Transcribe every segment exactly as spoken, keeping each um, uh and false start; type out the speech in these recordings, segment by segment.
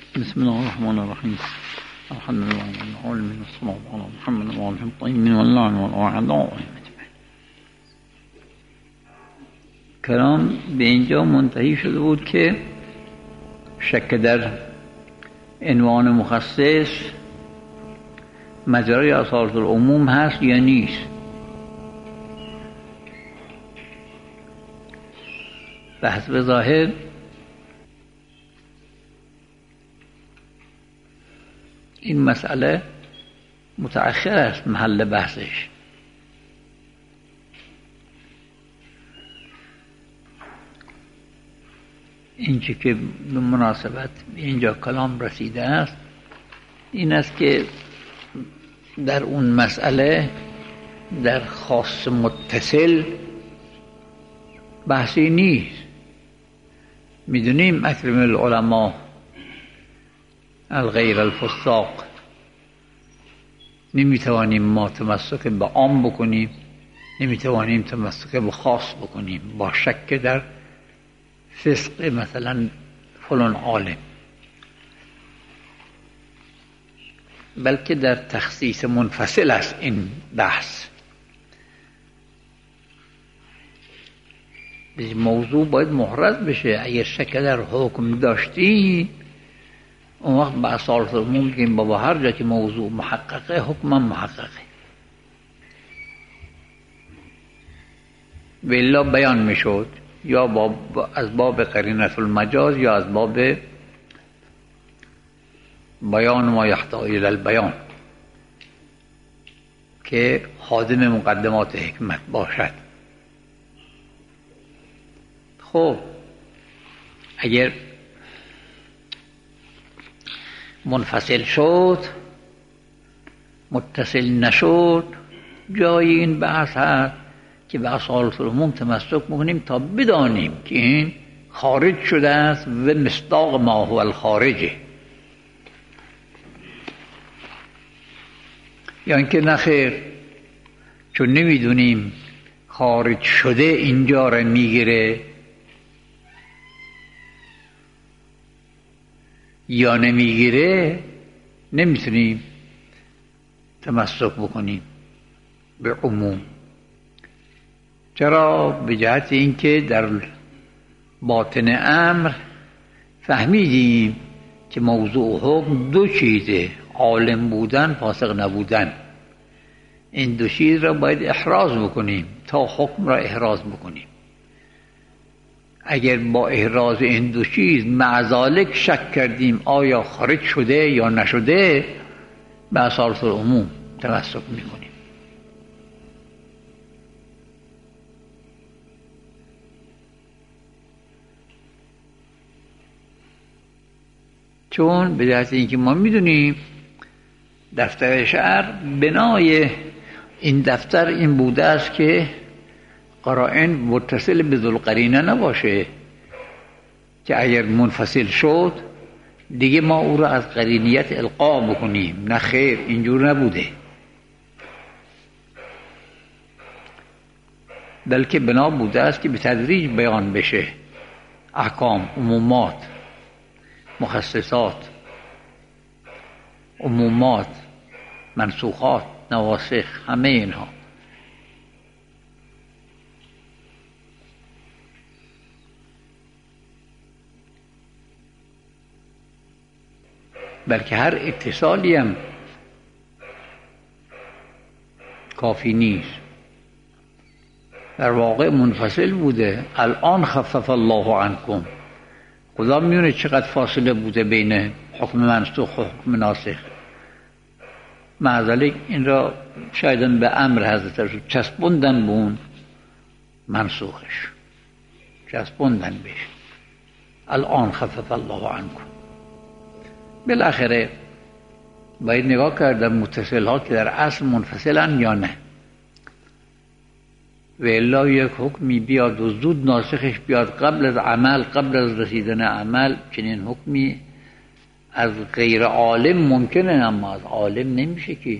بسم الله الرحمن الرحيم. الحمد لله رب العالمين والصلاة على محمد وعلى آله الطيبين واللعن والأعداء. کلام به اینجا منتهی شده بود که شک در عنوان مخصص مجرای اساس العموم هست یا نیست. به حسب ظاهر این مسئله متأخر است محل بحثش. اینچه که به مناسبت اینجا کلام رسیده است این است که در اون مسئله در خاص متصل بحثی نیست. میدونیم اکرم العلماء الغیر الفساق، نمیتوانیم ما تمسک به عام بکنیم، نمیتوانیم تمسک به خاص بکنیم با شک در فسق مثلا فلان عالم، بلکه در تخصیص منفصل است این بحث. موضوع باید محرز بشه. اگر شک در حکم داشتی اون وقت با اصالت عموم بگیم بابا هر جا که موضوع محققه حکم محققه، و الا بیان میشد یا باب از باب قرینه المجاز یا از باب بیان ما یحتاج الی البیان که خادم مقدمات حکمت باشد. خب اگر منفصل شد متصل نشد جای این بحث هست که به اصالت العموم تمسک بکنیم تا بدانیم که این خارج شده است و مصداق ما هو الخارجه، یا اینکه نخیر چون نمیدونیم خارج شده اینجا را میگیره یا نمیگیره نمیتونیم تمسک بکنیم به عموم. چرا؟ به جهت اینکه در باطن امر فهمیدیم که موضوع حکم دو چیزه، عالم بودن فاسق نبودن. این دو چیز را باید احراز بکنیم تا حکم را احراز بکنیم. اگر با احراز این دو چیز معذالک شک کردیم آیا خارج شده یا نشده به اصالت العموم تمسک میکنیم. چون به جهت اینکه ما میدونیم دفتر شرع بنای این دفتر این بوده است که قرائن متصل به ذوالقرینه نباشه که اگر منفصل شد دیگه ما او را از قرینیت القا بکنیم. نه خیر، اینجور نبوده، بلکه بنا بوده است که به تدریج بیان بشه احکام، عمومات، مخصصات، عمومات، منسوخات، نواسخ، همه اینها. بلکه هر اتصالی هم کافی نیست. در واقع منفصل بوده. الان خفف الله عنکم، خدا میونه چقدر فاصله بوده بین حکم منسوخ و حکم ناسخ. معذالک این را شایدن به امر حضرت رسول چسبوندن به اون منسوخش، چسبوندن بهش. الان خفف الله عنکم. بالاخره باید نگاه کرد در متصل ها که در اصل منفصلن یا نه، و الا یک حکمی بیاد و زود ناسخش بیاد قبل از عمل، قبل از رسیدن عمل. چنین حکمی از غیر عالم ممکنه اما از عالم نمیشه که.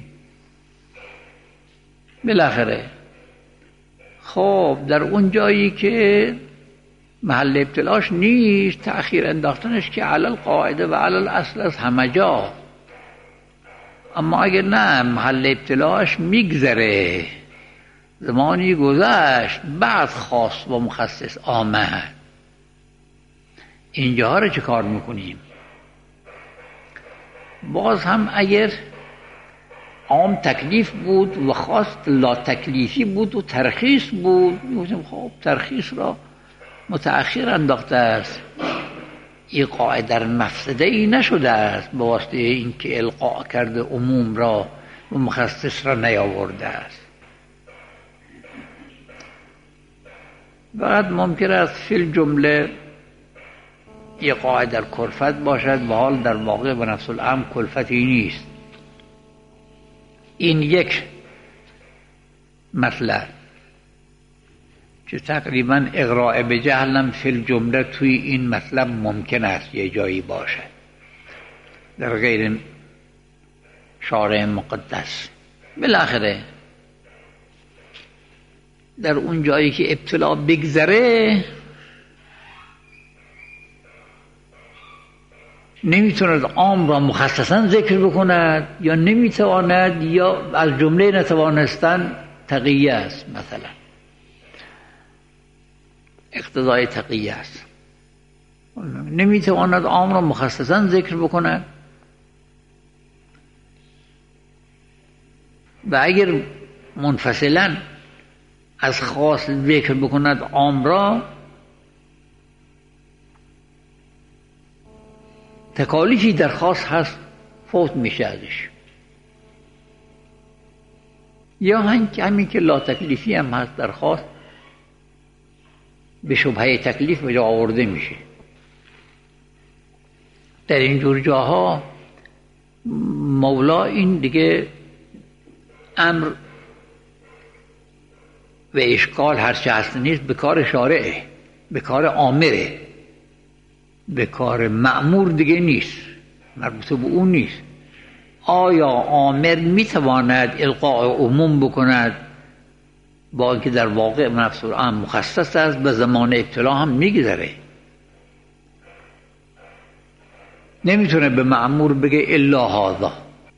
بالاخره خب در اون جایی که محل ابتلاش نیست تأخیر انداختنش که علل قاعده و علل اصل از همه جا. اما اگر نه محل ابتلاش میگذره، زمانی گذشت بعد خاص و مخصص آمد، اینجاها رو چه کار میکنیم؟ باز هم اگر عام تکلیف بود و خاص لا تکلیفی بود و ترخیص بود، میگفتیم خب ترخیص را متأخر انداخته است، ایقاع در مفسده ای نشده است به واسطه اینکه القاء کرده عموم را و مخصص را نیاورده است. فقط ممکن است فی الجمله ایقاع در کلفت باشد و حال در واقع و نفس الامر کلفتی نیست. این یک مطلب که تقریبا اغراء به جهلم فی الجمله توی این مطلب ممکن است یه جایی باشد در غیر شارع مقدس. بالاخره در اون جایی که ابتلا بگذره نمیتوند عام را مخصصا ذکر بکند یا نمیتواند یا از جمله نتوانستن تقیه است، مثلا اقتضای تقیه است، نمیتواند عام را مخصصا ذکر بکند و اگر منفصلا از خاص ذکر بکند عام را تکالیفی در خاص هست فوت میشه ازش، یا همین که لا تکلیفی هم هست در خاص به شبهه تکلیف به جا آورده میشه. در این جور جاها مولا این دیگه امر و اشکال هرچه هست نیست به کار شارعه، به کار آمره، به کار مأمور دیگه نیست، مربوط به اون نیست. آیا آمر میتواند القاء عموم بکند با اینکه در واقع نفس الامر مخصص است، به زمان ابتلا هم میگذره؟ نمیتونه به مأمور بگه الا هذا،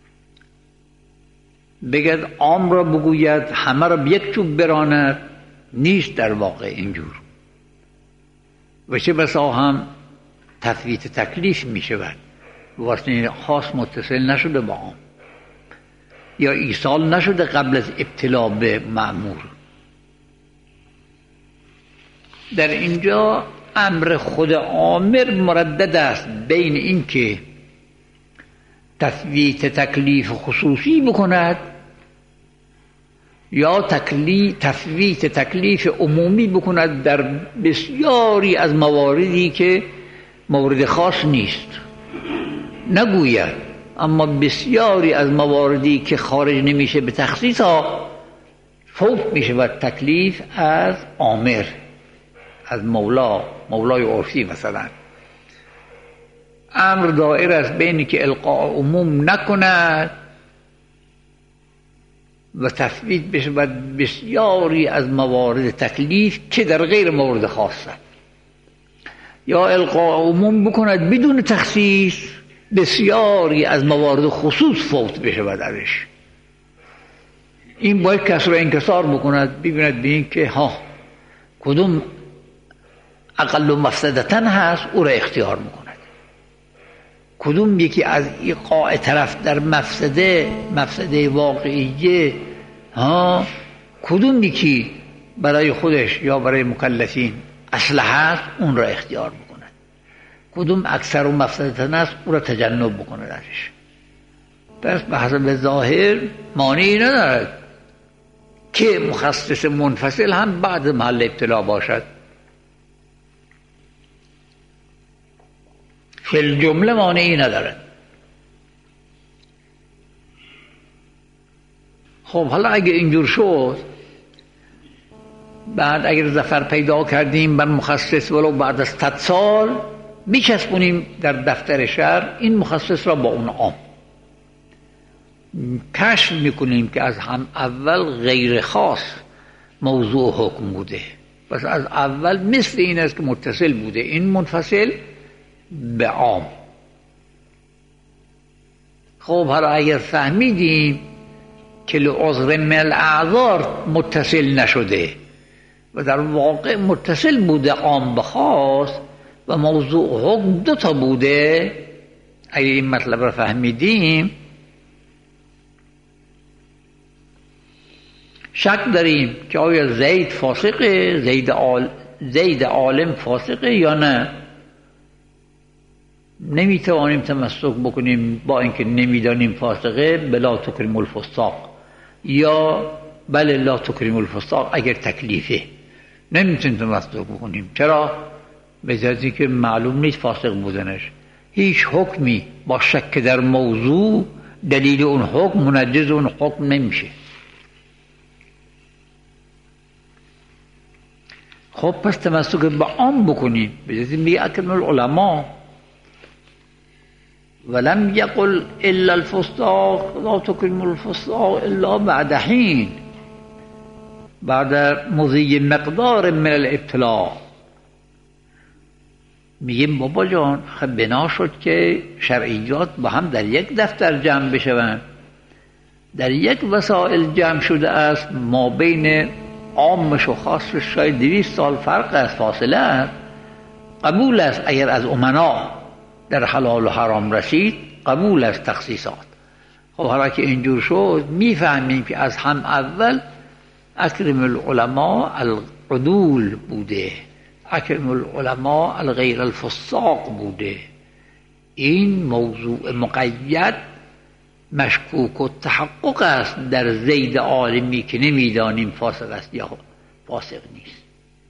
بگه عام را بگوید همه را یک چوب براند، نیست در واقع اینجور. و چه بسا هم تثبیت تکلیف می شود واسه خاص متصل نشده با عام یا ایصال نشده قبل از ابتلا به مأمور. در اینجا امر خود آمر مردد است بین اینکه تثبیت تکلیف خصوصی بکند یا تکلیف تثبیت تکلیف عمومی بکند در بسیاری از مواردی که مورد خاص نیست، نگوید اما بسیاری از مواردی که خارج نمیشه به تخصیص ها فوت میشه و تکلیف از آمر، از مولا، مولای عرفی. مثلا امر دائر است بین که القاء عموم نکند و تثبیت بشه و بسیاری از موارد تکلیف که در غیر مورد خاصه، یا القاء عموم بکند بدون تخصیص بسیاری از موارد خصوص فوت بشه و درش. این باید کسر و انکسار بکند، ببیند ببین که ها کدوم اقل و مفسدتن هست او را اختیار میکند، کدوم یکی از ایقاع طرف در مفسده مفسده واقعیه ها کدوم یکی برای خودش یا برای مکلفین اصلح است اون را اختیار بکند، کدوم اکثر و مفسدتن است او را تجنب بکند ازش. پس به حسب ظاهر مانعی ندارد که مخصص منفصل هم بعد محل ابتلا باشد، فی الجمله مانعی ندارد. خب حالا اگه اینجور شد، بعد اگر ظفر پیدا کردیم بر مخصص ولو بعد از صد سال، میچسبونیم در دفتر شرع این مخصص را با اون عام، کشف میکنیم که از هم اول غیر خاص موضوع حکم بوده پس از اول مثل این است که متصل بوده، این منفصل به عام. خب حالا اگر فهمیدیم که لعذر من الاعذار متصل نشده و در واقع متصل بوده عام به خاص و موضوع حکم دو تا بوده، اگر این مطلب را فهمیدیم شک داریم که آیا زید فاسقه، زید, عال... زید عالم فاسقه یا نه. نمیتوانیم تمسک بکنیم با اینکه نمیدانیم فاسقه بلا تکریم الفساق، یا بله لا تکریم الفساق اگر تکلیفه نمیتونیم تمسک بکنیم. چرا؟ به جهتی که معلوم نیست فاسق بودنش. هیچ حکمی با شک در موضوع دلیل اون حکم منجز اون حکم نمیشه. خب پس تمسک به عام بکنیم. به جهتی میگه اکرم العلماء ولم يقل الا الفساق لا تكرم الفساق الا بعد حين، بعد مضی مقدار من الابتلاء. میگیم بابا جان خب بنا شد که شرعیات با هم در یک دفتر جمع بشوند، در یک وسائل جمع شده است، ما بین عامش و خاصش شاید دویست سال فرق است، فاصله است. قبول است اگر از امنا در حلال و حرام رسید، قبول است تخصیصات. خب حالا که اینجور شد میفهمیم که از هم اول اکرم العلماء العدول بوده، اکرم العلماء الغیر الفساق بوده. این موضوع مقید مشکوک و تحقق است در زید عالمی که نمیدانیم فاسق است یا فاسق نیست.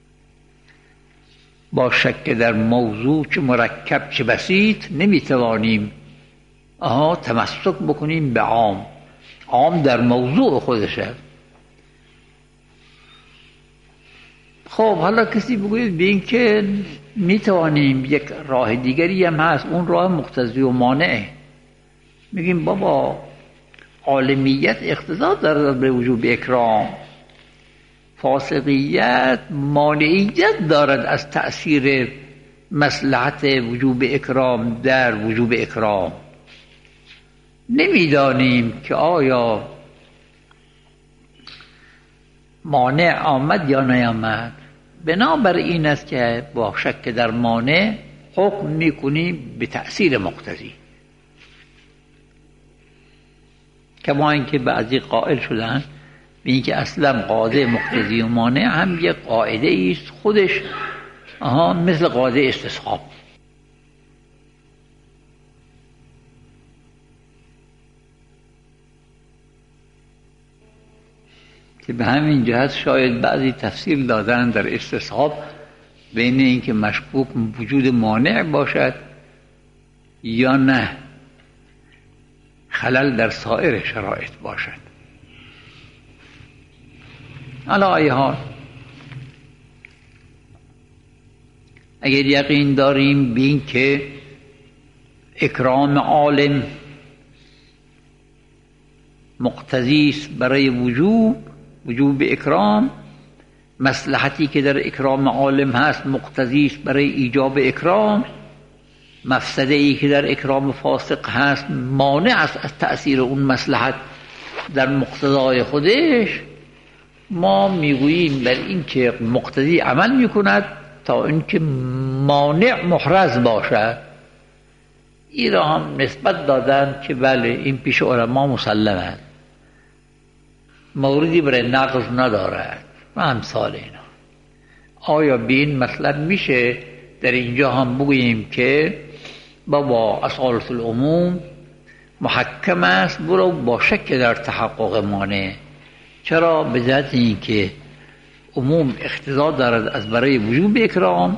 با شک در موضوع چه مرکب چه بسیط نمیتوانیم آها تمسک بکنیم به عام. عام در موضوع خودش است. خب حالا کسی بگوید به این که میتوانیم یک راه دیگری هم هست، اون راه مقتضی و مانعه. میگیم بابا عالمیت اقتضا دارد به وجوب اکرام، فاسقیت مانعیت دارد از تأثیر مصلحت وجوب اکرام در وجوب اکرام. نمیدانیم که آیا مانع آمد یا نیامد. بنابر این است که با شک در مانع حکم میکنیم به تأثیر مقتضی، کما اینکه بعضی قائل شدن به اینکه اصلا قاعده مقتضی و مانع هم یک قاعده است خودش، آها مثل قاعده استصحاب. که به همین جهت شاید بعضی تفسیر دادن در استصحاب بین اینکه مشکوک وجود مانع باشد یا نه خلل در سایر شرایط باشد. علی ای حال اگر یقین داریم بین که اکرام عالم مقتضی است برای وجوب وجوب اکرام، مصلحتی که در اکرام عالم هست مقتضی است برای ایجاب اکرام، مفسده ای که در اکرام فاسق هست مانع است از تأثیر اون مصلحت در مقتضای خودش، ما میگوییم بر این که مقتضی عمل میکند تا اینکه مانع محرز باشد. این را هم نسبت دادن که بله این پیش علما مسلم است، موردی برای نقض ندارد و امثال اینا. آیا به این مطلب میشه در اینجا هم بگوییم که بابا اصالت العموم محکم است، برو با شک در تحقق مانع؟ چرا؟ به جهت این که عموم اقتضا دارد از برای وجوب اکرام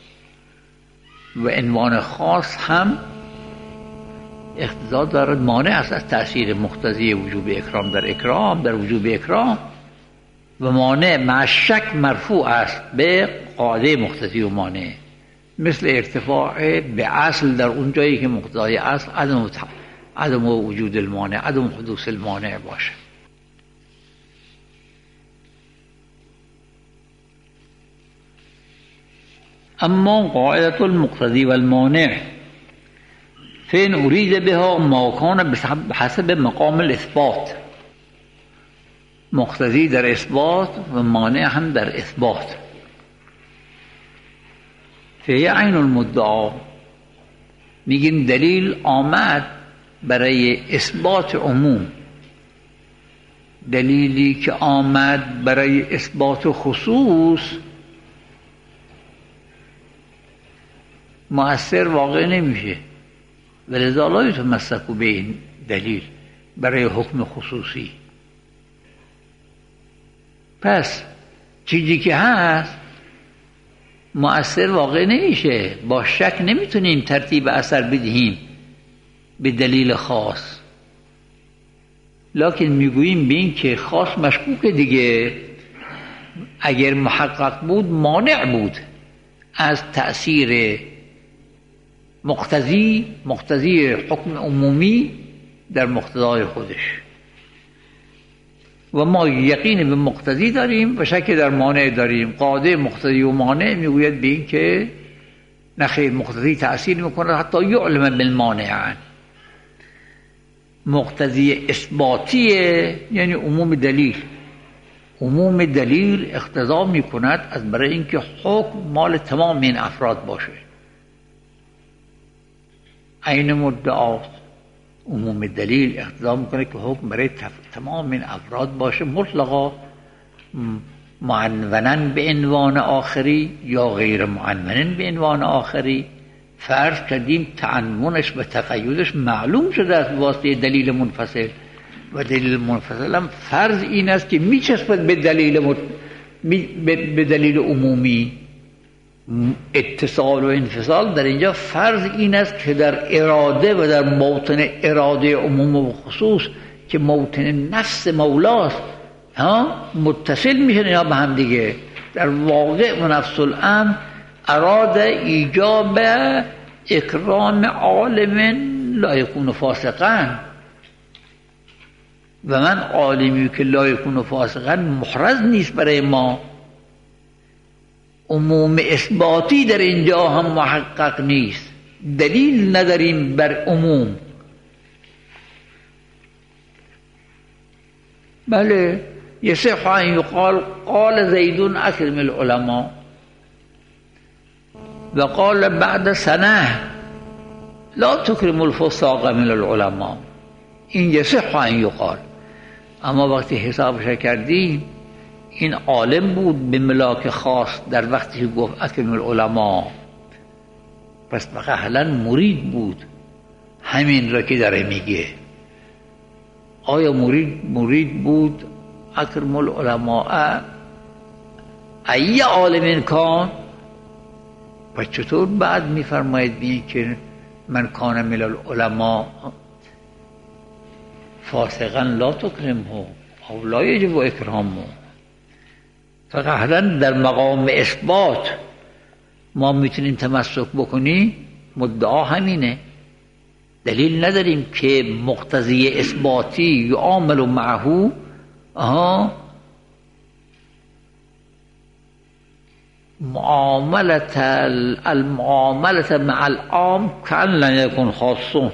و عنوان خاص هم اقتضا دارد مانع است از تأثیر مقتضی وجوب اکرام در اکرام در وجوب اکرام، و مانع مع شک مرفوع است به قاعده مقتضی و مانع، مثل ارتفاع به اصل در اون جایی که مقتضای اصل عدم عدم وجود المانع، عدم حدوث المانع باشه. اما قاعدة المقتضی و المانع فإن أريد بها ما كان بحسب مقام الإثبات. مقتضی در اثبات و مانع هم در اثبات. فهی عین المدعا. میگیم دلیل آمد برای اثبات عموم، دلیلی که آمد برای اثبات خصوص مؤثر واقع نمیشه، ولذا لا یتمسک به این دلیل برای حکم خصوصی. پس چیزی که هست مؤثر واقع نمیشه، با شک نمیتونیم ترتیب اثر بدهیم به دلیل خاص، لکن میگوییم به این که خاص مشکوک دیگه، اگر محقق بود مانع بود از تأثیر مقتضی مقتضی حکم عمومی در مقتضای خودش. و ما یقین به مقتضی داریم و شک در مانع داریم. قاعده مقتضی و مانع میگوید به این که نخیر، مقتضی تأثیر میکنه حتی یعلم بالمانع. مقتضی اثباتیه یعنی عموم دلیل. عموم دلیل اقتضا میکند از برای اینکه حکم مال تمام این افراد باشه. عین مدعاست. عموم دلیل اقتضا میکنه که حکم برای تمام این افراد باشه، مطلقا معنونن به عنوان آخری یا غیر معنونن به عنوان آخری. فرض کردیم تعنونش و تقیدش معلوم شده از واسطه دلیل منفصل، و دلیل منفصل هم فرض این است که میچسبد به دلیل مت... به دلیل عمومی. اتصال و انفصال در اینجا فرض این است که در اراده و در موطن اراده عموم و خصوص که موطن نفس مولاست ها متصل میشن یا به هم دیگه. در واقع و نفس الامر اراد ایجاب اکرام عالم لا یکون فاسقا، و من عالمی که لا یکون فاسقا محرز نیست برای ما. عموم اثباتی در اینجا هم محقق نیست، دلیل نداریم بر عموم. بله یصح ان یقال قال زید اکرم العلماء و قال بعد سنه لا تکرم الفساق من العلماء. این یصح ان یقال، اما وقتی حسابش کردیم این عالم بود به ملاک خاص در وقتی که گفت اکرم العلماء، پس قهلا مرید بود همین را که داره میگه. آیا مرید مرید بود اکرم العلماء ای عالم کان؟ پس چطور بعد میفرماید بین که من کان من العلماء فاسقا لا تکرمه او لا یجب اکرامه؟ فقهلا در مقام اثبات ما میتونیم تمسک بکنیم، مدعا همینه، دلیل نداریم که مقتضی اثباتی یعامل معه آها معاملت المعاملت مع العام کان لن یکن خاصون.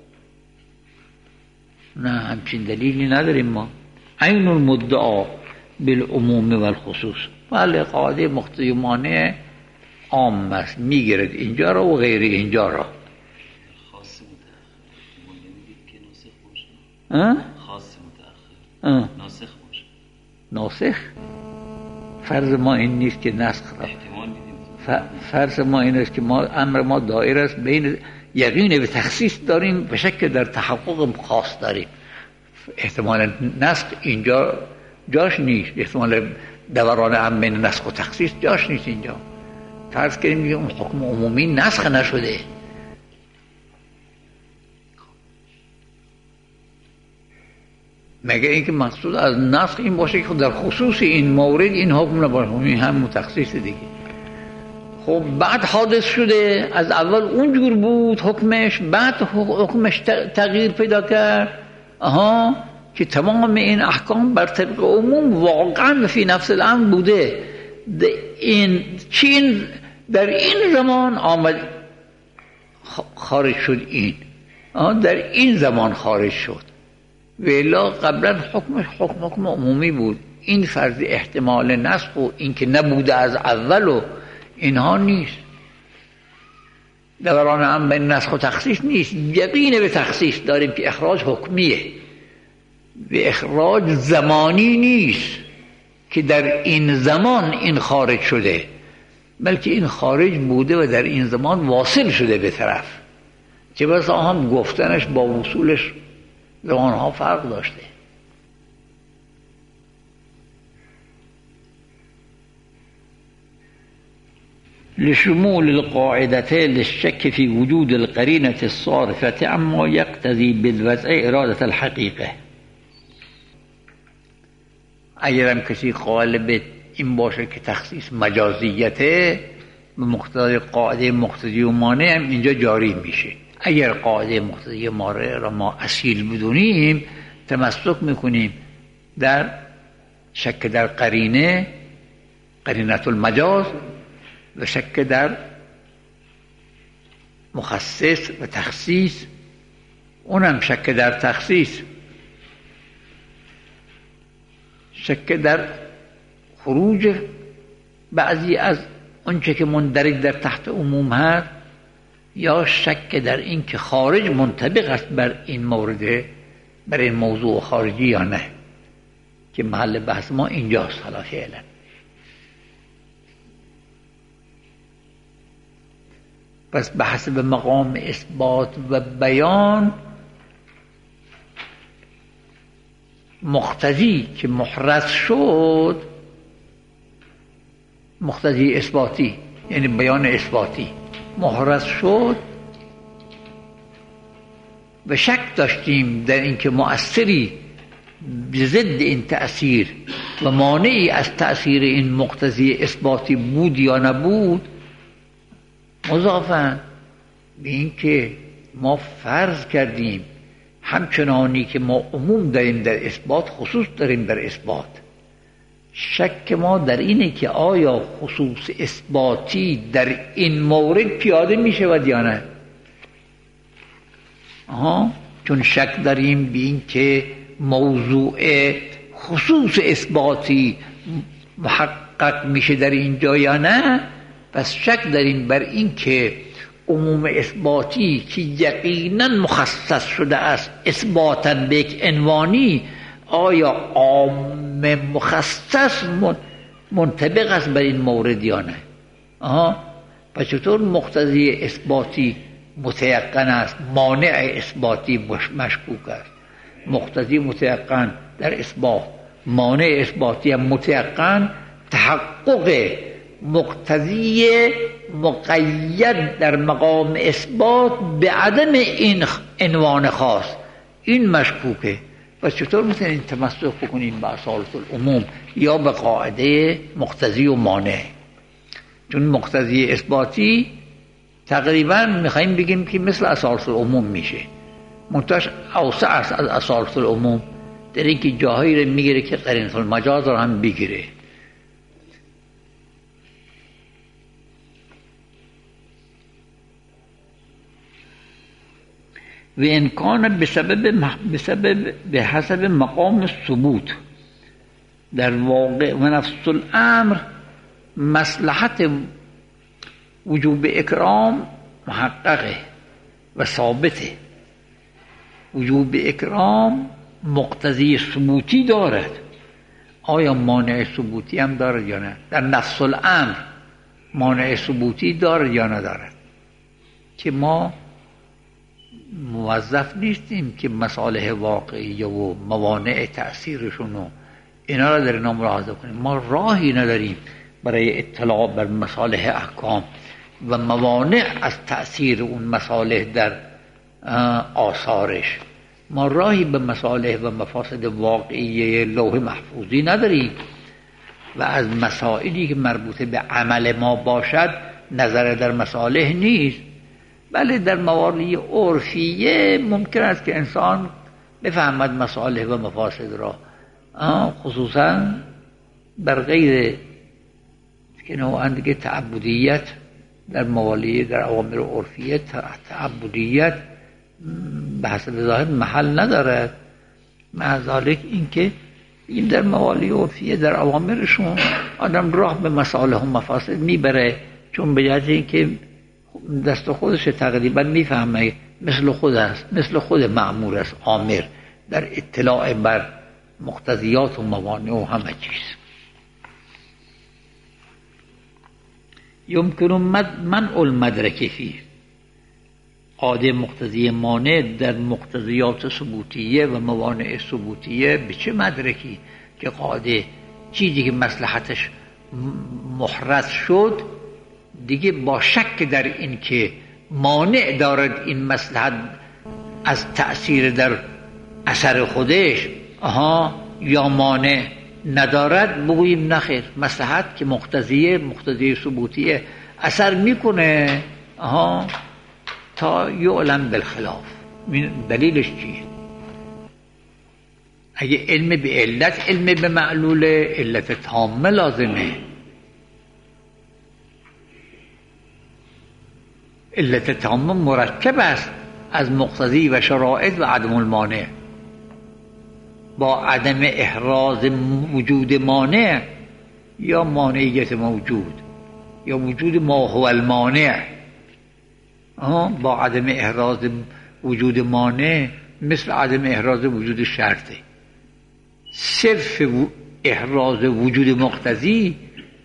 نه همچین دلیلی نداریم ما. عین المدعا بالعموم و الخصوص. بله قاعده مقتضی و مانع عام است، میگیرد اینجا را و غیر اینجا را. خاص متأخر ما نمیدید که ناسخ باشه. خاص متأخر ناسخ باشه. ناسخ فرض ما این نیست که نسخ را فرض ما این است که ما امر ما دایر است بین یقین به تخصیص داریم به شکل در تحقق خاص داریم. احتمال نسخ اینجا جاش نیست، احتمال دوران هم بین نسخ و تخصیص جاش نیست اینجا. فرض کنیم میگه اون حکم عمومی نسخ نشده. مگه اینکه مقصود از نسخ این باشه که در خصوص این مورد این حکم نباشه، این هم تخصیص دیگه. خب بعد حادث شده، از اول اونجور بود حکمش، بعد حکمش تغییر پیدا کرد آها که تمام این احکام بر طبق عموم واقعا فی نفس الامر بوده. این چین در این زمان آمد خارج شد، این در این زمان خارج شد، ولی قبلا حکمش حکم حکم عمومی بود. این فرض احتمال نسخ و این که نبوده از اول و اینها نیست. دوران هم بین نسخ و تخصیص نیست، یقین به تخصیص داریم که اخراج حکمیه و اخراج زمانی نیست که در این زمان این خارج شده، بلکه این خارج بوده و در این زمان واصل شده به طرف، که بسا هم گفتنش با وصولش زمانها فرق داشته. لشمول القاعدة للشك في وجود القرينة الصارفة عما يقتضي بالوضع إرادة الحقيقة. اگرم کسی قائل به این باشه که تخصیص مجازیته، به مقتضای قاعده مقتضی و مانع هم اینجا جاری میشه. اگر قاعده مقتضی و مانع را ما اصیل بدونیم، تمسک میکنیم در شک در قرینه، قرینة المجاز، و شک در مخصص و تخصیص، اونم شک در تخصیص، شک در خروج بعضی از آنچه که مندرج در تحت عموم هست، یا شک در این که خارج منطبق است بر این مورد، بر این موضوع خارجی یا نه، که محل بحث ما اینجاست حالا فعلا. پس به حسب مقام اثبات و بیان، مقتضی که محرز شد، مقتضی اثباتی یعنی بیان اثباتی محرز شد و شک داشتیم در اینکه مؤثری ضد این تأثیر و مانعی از تأثیر این مقتضی اثباتی بود یا نبود، مضافاً به این که ما فرض کردیم همچنانی که ما عموم داریم در اثبات، خصوص داریم در اثبات. شک ما در اینه که آیا خصوص اثباتی در این مورد پیاده می شود یا نه. آها، چون شک داریم به این که موضوع خصوص اثباتی محقق میشه در اینجا یا نه، پس شک داریم بر این که عموم اثباتی که یقینا مخصص شده است اثباتا به یک عنوانی، آیا عام مخصص منطبق است بر این مورد یا نه. آها، پس چطور مقتضی اثباتی متیقن است، مانع اثباتی مشکوک است؟ مقتضی متیقن در اثبات، مانع اثباتی هم متیقن، تحقق مقتضی مقید در مقام اثبات به عدم این عنوان خاص، این مشکوکه. پس چطور میتونین تمسک بکنین به اصالت العموم یا به قاعده مقتضی و مانع؟ چون مقتضی اثباتی تقریبا میخواییم بگیم که مثل اصالت العموم میشه، منتهاش اوسع است از اصالت العموم، در این که جاهایی رو میگیره که قرینة المجاز رو هم بگیره. و امکان بسبب بسبب به حسب مقام الثبوت در واقع و نفس الامر، مصلحت وجوب اکرام محققه و ثابته. وجوب اکرام مقتضی ثبوتی دارد، آیا مانع ثبوتی هم دارد یا نه؟ در نفس الامر مانع ثبوتی دارد یا ندارد؟ که ما موظف نیستیم که مصالح واقعی و موانع تأثیرشون و اینا را در اینا ملاحظه کنیم. ما راهی نداریم برای اطلاع بر مصالح احکام و موانع از تأثیر اون مصالح در آثارش. ما راهی به مصالح و مفاسد واقعی لوح محفوظی نداریم و از مسائلی که مربوط به عمل ما باشد نظر در مصالح نیست. بله در مواردی عرفیه ممکن است که انسان بفهمد مصالح و مفاسد را، خصوصا بر غیر که نوعا دیگه تعبدیت در موالی در اوامر عرفیه تعبدیت به حسب ظاهر محل ندارد. مع ذالک این که این در موالی عرفیه در اوامرشون آدم راه به مصالح و مفاسد میبره، چون به جهت این که دست خودش تقریبا میفهمه، مثل خود است، مثل خود مأمور است، آمر در اطلاع بر مقتضیات و موانع و همه چیز. یمکن منع المدرک فیه، قاعده مقتضی مانع در مقتضیات ثبوتیه و موانع ثبوتیه به چه مدرکی؟ که قاعده چیزی که مصلحتش محرز شد دیگه با شک در این که مانع دارد این مصلحت از تأثیر در اثر خودش آها یا مانع ندارد، بگوییم نخیر، مصلحت که مقتضیه مقتضی ثبوتیه اثر میکنه آها تا یعلم بالخلاف. دلیلش چیه؟ اگه علم به علت، علم به معلول، علت تامه لازمه. علت تامه مرکب است از مقتضی و شرایط و عدم المانع. با عدم احراز وجود مانع یا مانعیت موجود یا وجود ما هو المانع، با عدم احراز وجود مانع مثل عدم احراز وجود شرطه. صرف احراز وجود مقتضی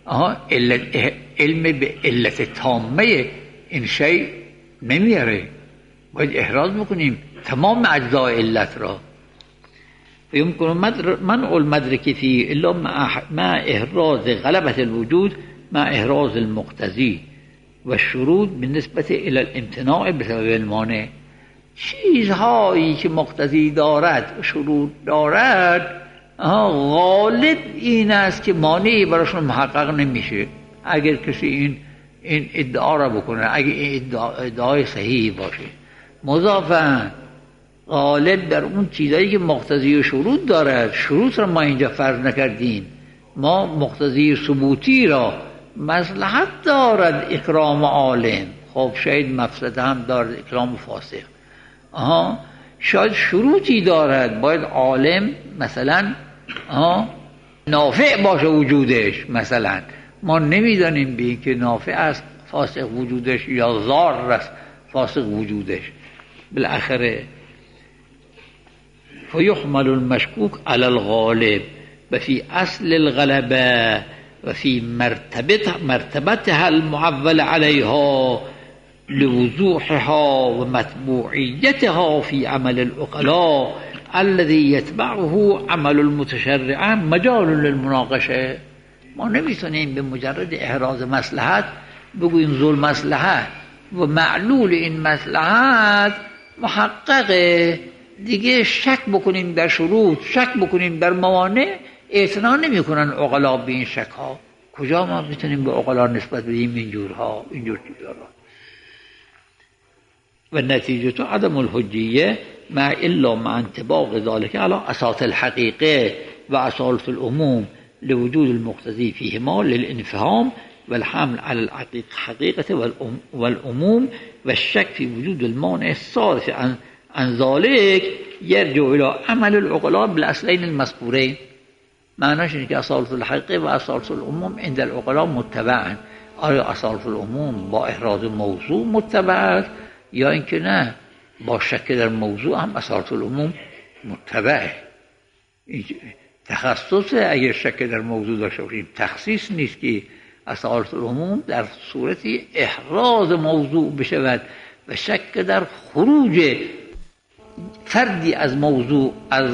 علم به علت تامه این شیء نمیاره، باید احراز بکنیم تمام اجزای علت را. یمکن منع المدرک فیه الا مع احراز غلبة الوجود مع احراز المقتضی و شروط بالنسبة الى الامتناع بسبب المانع. چیزهایی که مقتضی دارد و شروط دارد غالب این است که مانعی براشون محقق نمیشه. اگر کسی این این ادعا را بکنه، اگر این ادعا ادعای صحیح باشه، مضافاً غالب در اون چیزایی که مقتضی و شروط دارد، شروط را ما اینجا فرض نکردیم، ما مقتضی ثبوتی را مصلحت دارد اکرام عالم، خب شاید مفسده هم دارد اکرام فاسق، آها شاید شروطی دارد، باید عالم مثلا آها نافع باشه وجودش، مثلا ما نمیدانیم به این که نافع است فاسق وجودش یا ضار است فاسق وجودش. بالاخره فيحمل المشكوك على الغالب وفي أصل الغلبة وفي مرتبتها, مرتبتها المعول عليها لوضوحها ومتبوعيتها في عمل العقلاء الذي يتبعه عمل المتشرع مجال للمناقشه. ما نمیتونیم به مجرد احراز مصلحت بگوییم ذو المصلحت و معلول این مصلحت محققه، دیگه شک بکنیم در شروط، شک بکنیم در موانع، اعتنا نمی کنن عقلا به این شک ها. کجا ما میتونیم به عقلا نسبت بدیم اینجورها اینجور چیزها؟ و نتیجه عدم الحجیه مع الا مع انطباق ذلك على اساس الحقیقه و اساس العموم لوجود المقتضی فيهما للانفهام والحمل على الحقيقة والعموم والشك في وجود المانع الصارف عن عن ذلك يرجع إلى عمل العقلاء بالأصلين المذكورين. معناش إن أصالة الحقيقة وأصالة العموم عند العقلاء متبعا. آیا أصالة العموم با إحراز موضوع متبعات یا اینکه نه با شک در موضوع هم أصالة العموم متبعه؟ تخصص اگر شک در موضوع داشته باشیم، تخصیص نیست که اصالة العموم در صورتی احراز موضوع بشود و شک در خروج فردی از موضوع از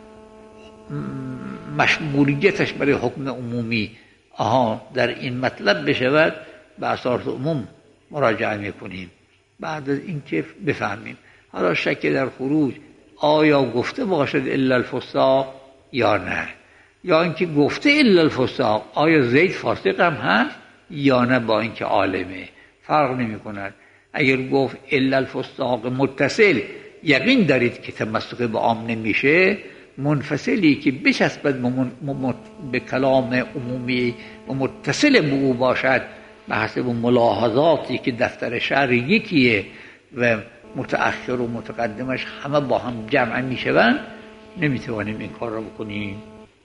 مشمولیتش برای حکم عمومی آها در این مطلب بشود، به اصالة العموم مراجعه میکنیم بعد از اینکه بفهمیم. حالا شک در خروج آیا گفته باشد الا الفساق یا نه، یا اینکه گفته الا الفساق آیا زید فاسق هم هست یا نه، با اینکه عالمه فرق نمی کند. اگر گفت الا الفساق متصل یقین دارید که تمسک به عام نمیشه، منفصلی که بچسبد به کلام عمومی و متصل به او باشد به حسب ملاحظاتی که دفتر شهر یکیه و متأخر و متقدمش همه با هم جمع میشوند، نمیتوانیم این کار را بکنیم.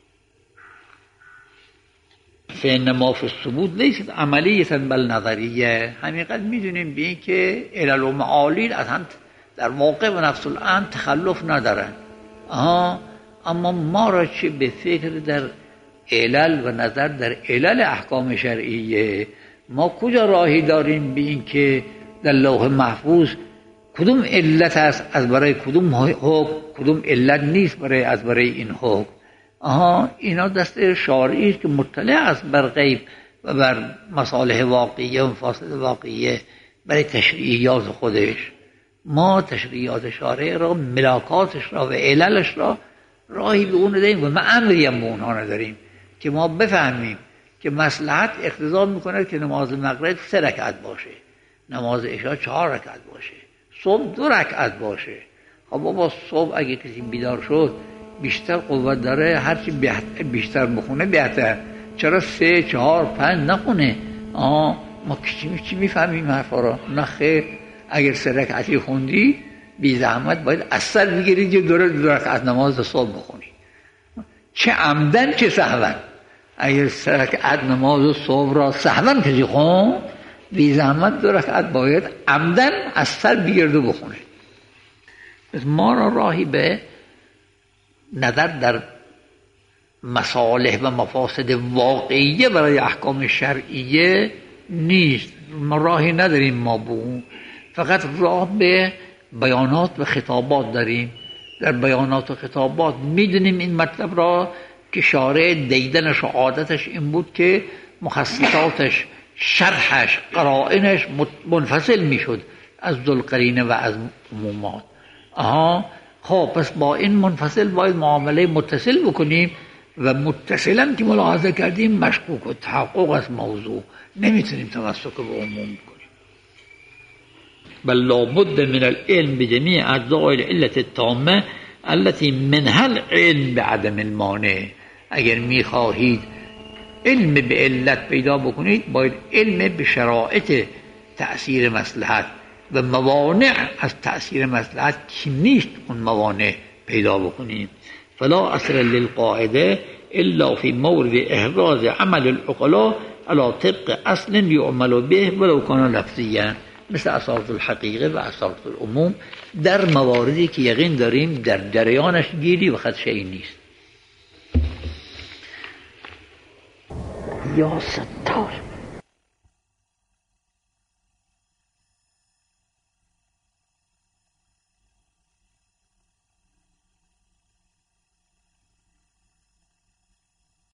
فإن ما في الثبوت لیست عملیة بل نظریه. همینقدر میدونیم به این که علل و معالل از هم در واقع و نفس الامر تخلف ندارن. آها، اما ما را چه به فکر در علل و نظر در علل احکام شرعیه. ما کجا راهی داریم به این که در لوح محفوظ کدوم علت است از برای کدوم حکم، کدوم علت نیست برای از برای این حکم. آها، اینا دست شارعی است که مطلع است بر غیب و بر مصالح واقعیه و مفاسد واقعیه برای تشریعیات خودش. ما تشریعات شارع را، ملاکاتش را و عللش را راهی به اون نداریم و ما امری هم به اونها نداریم که ما بفهمیم که مصلحت اقتضا میکنه که نماز مغرب سه رکعت باشه، نماز عشا چهار رکعت باشه، صبح دو رکعت باشه. خب بابا صبح اگه کسی بیدار شد بیشتر قوت داره، هرچی بیشتر بخونه بهتر، چرا سه چهار پنج نخونه؟ آه ما چی میفهمیم حرفا را؟ نه خیر، اگر سه رکعتی خوندی بی زحمت باید اثر بگیری که دو رکعت نماز صبح بخونی، چه عمدن چه سهون. اگر سه رکعت نماز صبح را سهون کسی خون، بی زحمت دو رکعت باید عمدن اثر بگیرد و بخونه. پس ما را راهی به نظر در مصالح و مفاسد واقعیه برای احکام شرعیه نیست. ما راهی نداریم ما بو، فقط راه به بیانات و خطابات داریم. در بیانات و خطابات میدونیم این مطلب را که شارع دیدنش و عادتش این بود که مخصصاتش، شرحش، قرائنش منفصل میشد از ذوالقرینه و از عمومات. آها، خب پس با این منفصل باید معامله متصل بکنیم و متصلا که ملاحظه کردیم مشکوک و تحقق از موضوع، نمیتونیم تمسک به عموم کنیم. بل لابد من العلم بجميع اجزاء العلة التامه التي منها العلم بعدم المانع. اگر میخواهید علم به علت پیدا بکنید باید علم به شرایط تأثیر مصلحت و موانع از تأثیر مصلحت که نیست اون موانع پیدا بکنیم. فلا اصل للقاعده الا في مورد احراز عمل العقلاء على طبق اصل يعمل به ولو كان لفظيا، مثل اصالت الحقیقه و اصالت العموم، در مواردی که یقین داریم در جریانش گیری و خدشه‌ای نیست. یا ستار